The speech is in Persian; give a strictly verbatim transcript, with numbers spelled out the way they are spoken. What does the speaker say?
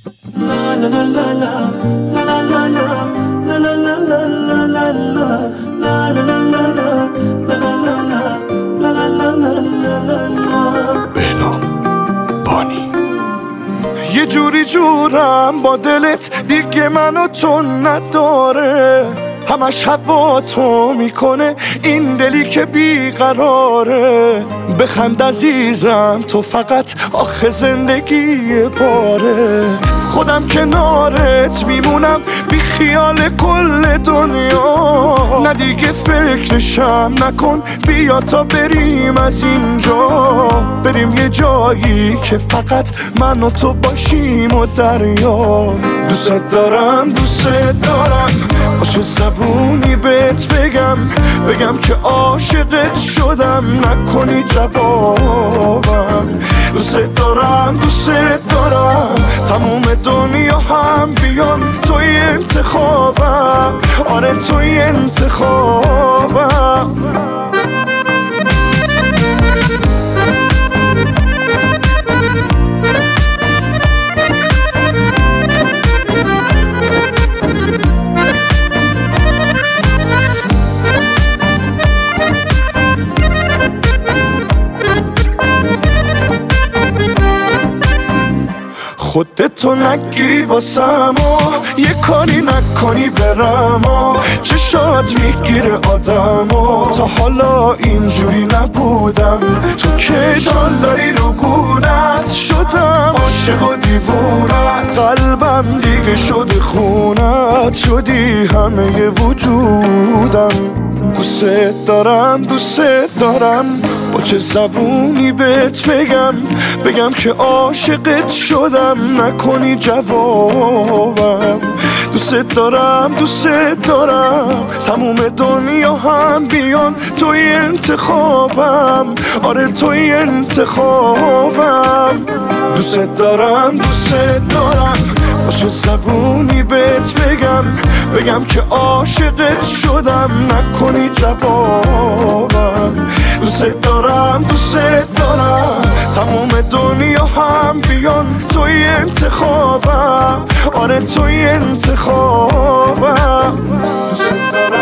بنام بانی یه جوری جورم با دلت دیگه منو تو نداره، همش هوا تو میکنه این دلی که بیقراره. بخند عزیزم تو فقط آخه زندگی باره، خودم کنارت میمونم بی خیال کل دنیا. نه دیگه فکرشم نکن، بیا تا بریم از اینجا، بریم یه جایی که فقط من و تو باشیم و دریا. دوست دارم دوست دارم، با چه زبونی بهت بگم، بگم که عاشقت شدم نکنی جوابم. دوست دارم دوست دارم، تموم دنیا هم بیان توی انتخابم، آره توی انتخابم. خودتو نگیری واسم و یه کاری نکنی برم و چشات میگیره آدم و تا حالا اینجوری نبودم. تو که جالایی رو گونت شدم، عاشق و دیوونت، قلبم دیگه شده خونت، شدی همه وجودم. دوست دارم دوست دارم، با چه زبونی بهت بگم، بگم که عاشقت شدم نکنی جوابم. دوست دارم دوست دارم، تموم دنیا هم بیان توی انتخابم، آره توی انتخابم. دوست دارم دوست دارم، با چه زبونی بهت بگم، بگم که عاشقت شدم نکنی جوابم. دوست دارم دوست دارم، تموم دنیا هم بیان توی انتخابم، آره توی انتخابم. دوست دارم